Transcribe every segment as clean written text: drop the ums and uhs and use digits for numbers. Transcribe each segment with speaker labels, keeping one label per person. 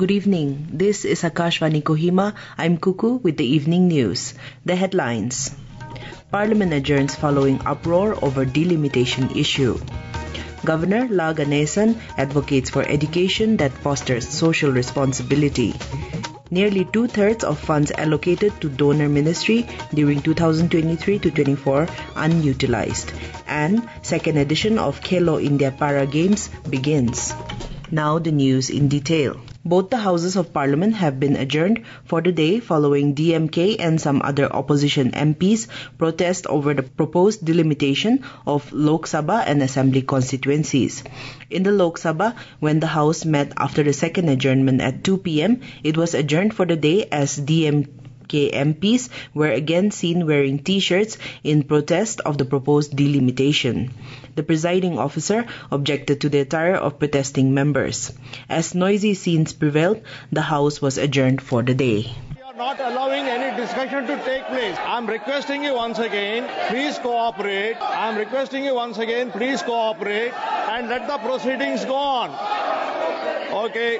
Speaker 1: Good evening. This is Akashvani Kohima. I'm Kuku with the evening news. The headlines. Parliament adjourns following uproar over delimitation issue. Governor La Ganesan advocates for education that fosters social responsibility. Nearly two-thirds of funds allocated to donor ministry during 2023-24 unutilized. And second edition of Khelo India Para Games begins. Now the news in detail. Both the Houses of Parliament have been adjourned for the day following DMK and some other opposition MPs protest over the proposed delimitation of Lok Sabha and Assembly constituencies. In the Lok Sabha, when the House met after the second adjournment at 2 p.m., it was adjourned for the day as DMK MPs were again seen wearing t-shirts in protest of the proposed delimitation. The presiding officer objected to the attire of protesting members. As noisy scenes prevailed, the House was adjourned for the day.
Speaker 2: We are not allowing any discussion to take place. I am requesting you once again, please cooperate. I am requesting you once again, please cooperate and let the proceedings go on. Okay.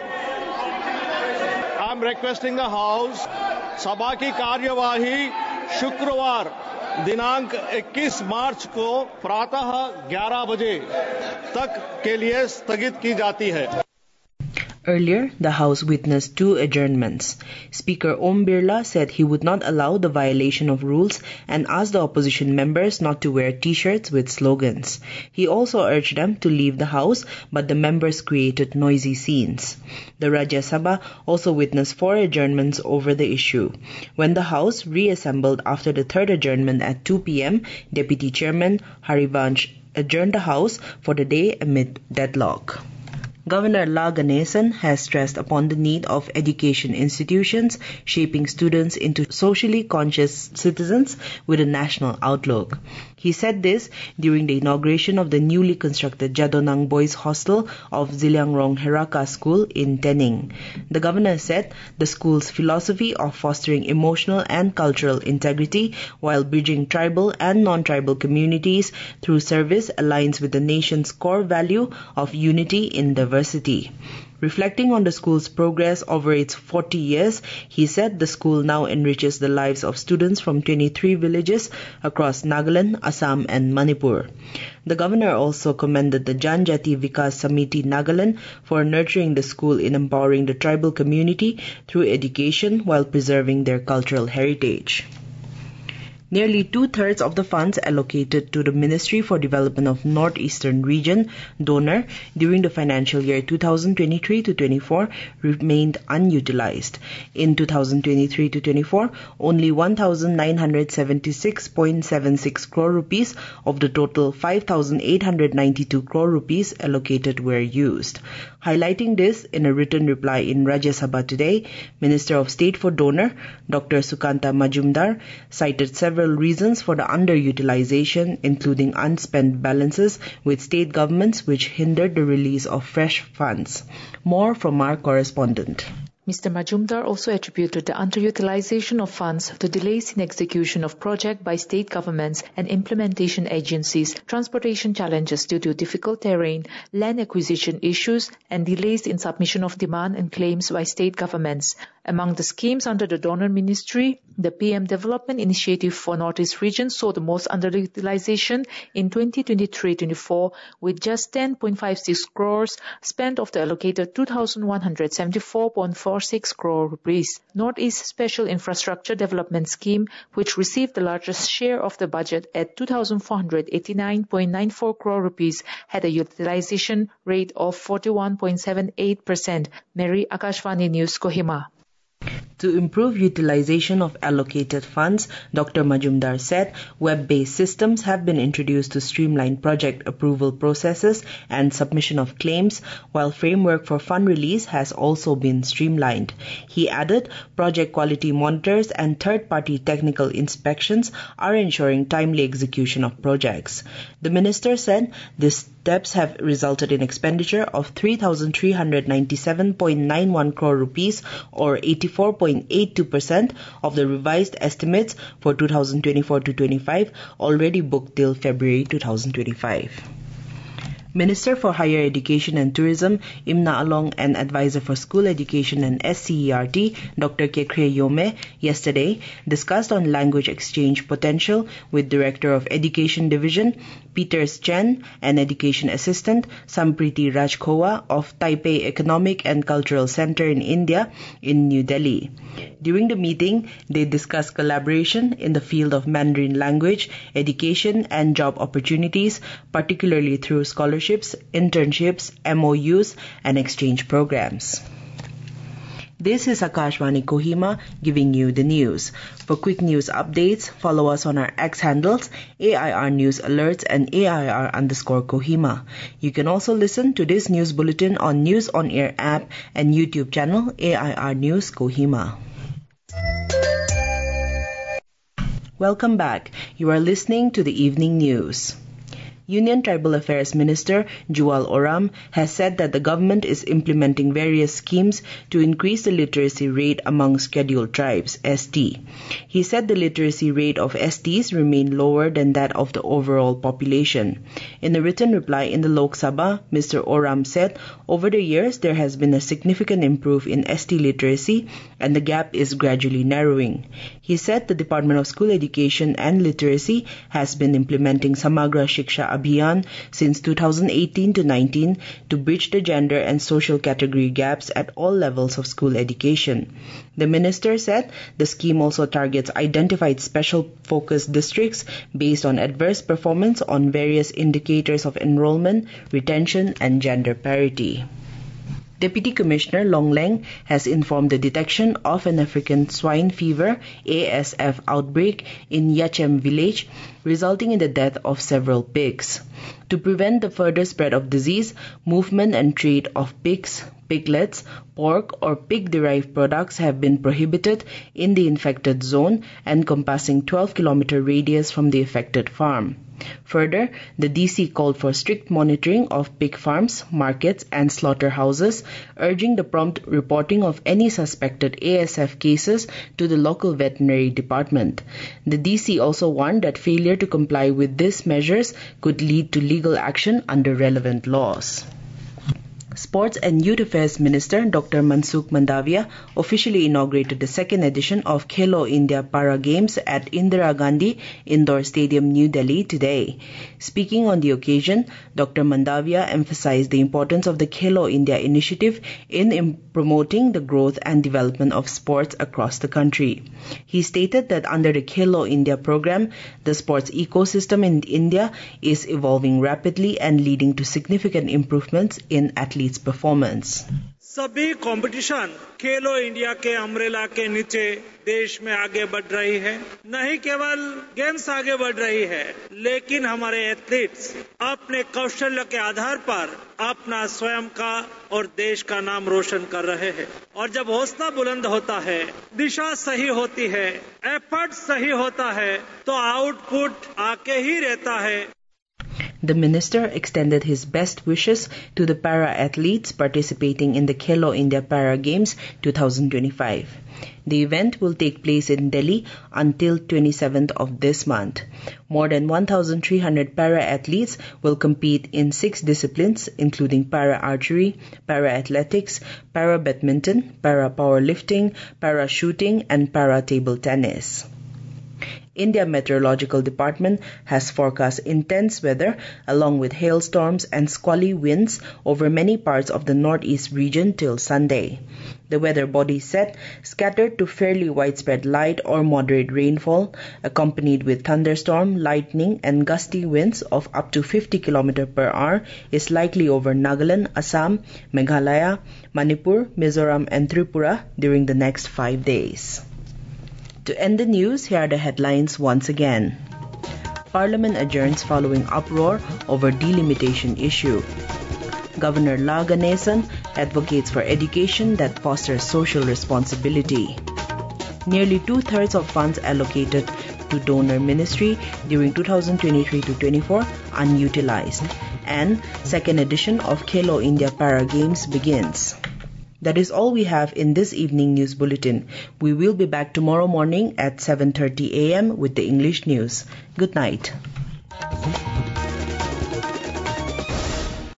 Speaker 2: I am requesting the House, सभा की कार्यवाही शुक्रवार दिनांक 21 मार्च को प्रातः 11 बजे तक के लिए स्थगित की जाती है.
Speaker 1: Earlier, the House witnessed two adjournments. Speaker Om Birla said he would not allow the violation of rules and asked the opposition members not to wear t-shirts with slogans. He also urged them to leave the House, but the members created noisy scenes. The Rajya Sabha also witnessed four adjournments over the issue. When the House reassembled after the third adjournment at 2 p.m., Deputy Chairman Harivansh adjourned the House for the day amid deadlock. Governor La Ganesan has stressed upon the need of education institutions shaping students into socially conscious citizens with a national outlook. He said this during the inauguration of the newly constructed Jadonang Boys Hostel of Ziliangrong Heraka School in Tening. The governor said the school's philosophy of fostering emotional and cultural integrity while bridging tribal and non-tribal communities through service aligns with the nation's core value of unity in diversity. Reflecting on the school's progress over its 40 years, he said the school now enriches the lives of students from 23 villages across Nagaland, Assam and Manipur. The governor also commended the Janjati Vikas Samiti Nagaland for nurturing the school in empowering the tribal community through education while preserving their cultural heritage. Nearly two-thirds of the funds allocated to the Ministry for Development of Northeastern Region, DONOR, during the financial year 2023-24 remained unutilized. In 2023-24, only 1,976.76 crore rupees of the total 5,892 crore rupees allocated were used. Highlighting this in a written reply in Rajya Sabha today, Minister of State for Donor, Dr. Sukanta Majumdar, cited several reasons for the underutilization, including unspent balances with state governments which hindered the release of fresh funds. More from our correspondent.
Speaker 3: Mr. Majumdar also attributed the underutilization of funds to delays in execution of projects by state governments and implementation agencies, transportation challenges due to difficult terrain, land acquisition issues, and delays in submission of demand and claims by state governments. Among the schemes under the donor ministry, the PM Development Initiative for Northeast Region saw the most underutilization in 2023-24 with just 10.56 crores spent of the allocated 2,174.46 crore rupees. Northeast Special Infrastructure Development Scheme, which received the largest share of the budget at 2,489.94 crore rupees, had a utilization rate of 41.78%. Mary, Akashvani News, Kohima.
Speaker 1: To improve utilization of allocated funds, Dr. Majumdar said web-based systems have been introduced to streamline project approval processes and submission of claims, while framework for fund release has also been streamlined. He added project quality monitors and third-party technical inspections are ensuring timely execution of projects. The minister said these steps have resulted in expenditure of 3,397.91 crore rupees or 84.82% of the revised estimates for 2024-25 already booked till February 2025. Minister for Higher Education and Tourism, Imna Along, and Advisor for School Education and SCERT, Dr. Kekre Yome, yesterday discussed on language exchange potential with Director of Education Division, Peters Chen, and Education Assistant, Sampriti Rajkhowa of Taipei Economic and Cultural Center in India in New Delhi. During the meeting, they discussed collaboration in the field of Mandarin language, education, and job opportunities, particularly through scholarships, internships, MOUs, and exchange programs. This is Akashvani Kohima giving you the news. For quick news updates, follow us on our X handles, AIR News Alerts and AIR_Kohima. You can also listen to this news bulletin on News on Air app and YouTube channel AIR News Kohima. Welcome back. You are listening to the evening news. Union Tribal Affairs Minister Jual Oram has said that the government is implementing various schemes to increase the literacy rate among scheduled tribes, ST. He said the literacy rate of STs remain lower than that of the overall population. In a written reply in the Lok Sabha, Mr. Oram said, over the years there has been a significant improvement in ST literacy and the gap is gradually narrowing. He said the Department of School Education and Literacy has been implementing Samagra Shiksha Abhiyan since 2018 to 19 to bridge the gender and social category gaps at all levels of school education. The minister said the scheme also targets identified special focus districts based on adverse performance on various indicators of enrollment, retention, and gender parity. Deputy Commissioner Long Leng has informed the detection of an African swine fever ASF outbreak in Yachem village, resulting in the death of several pigs. To prevent the further spread of disease, movement and trade of pigs, piglets, pork or pig-derived products have been prohibited in the infected zone encompassing 12-kilometer radius from the affected farm. Further, the DC called for strict monitoring of pig farms, markets, and slaughterhouses, urging the prompt reporting of any suspected ASF cases to the local veterinary department. The DC also warned that failure to comply with these measures could lead to legal action under relevant laws. Sports and Youth Affairs Minister Dr. Mansukh Mandavia officially inaugurated the second edition of Khelo India Para Games at Indira Gandhi Indoor Stadium, New Delhi today. Speaking on the occasion, Dr. Mandavia emphasized the importance of the Khelo India initiative in promoting the growth and development of sports across the country. He stated that under the Khelo India program, the sports ecosystem in India is evolving rapidly and leading to significant improvements in athletes' performance.
Speaker 4: सभी competition Khelo India के umbrella के नीचे देश में आगे बढ़ रही है। नहीं केवल गेम्स आगे बढ़ रही है, लेकिन हमारे एथलीट्स अपने कौशल्य के आधार पर अपना स्वयं का और देश का नाम रोशन कर रहे हैं। और जब हौसला बुलंद होता है, दिशा सही होती है, एफर्ट सही होता है, तो आउटपुट आके ही रहता है।
Speaker 1: The minister extended his best wishes to the para-athletes participating in the Khelo India Para Games 2025. The event will take place in Delhi until 27th of this month. More than 1,300 para-athletes will compete in 6 disciplines, including para-archery, para-athletics, para-badminton, para-powerlifting, para-shooting, and para-table tennis. India Meteorological Department has forecast intense weather along with hailstorms and squally winds over many parts of the northeast region till Sunday. The weather body said scattered to fairly widespread light or moderate rainfall accompanied with thunderstorm, lightning and gusty winds of up to 50 km per hour is likely over Nagaland, Assam, Meghalaya, Manipur, Mizoram and Tripura during the next 5 days. To end the news, here are the headlines once again. Parliament adjourns following uproar over delimitation issue. Governor La Ganesan advocates for education that fosters social responsibility. Nearly 2/3 of funds allocated to donor ministry during 2023-24 unutilized. And second edition of Khelo India Para Games begins. That is all we have in this evening news bulletin. We will be back tomorrow morning at 7:30 a.m. with the English news. Good night.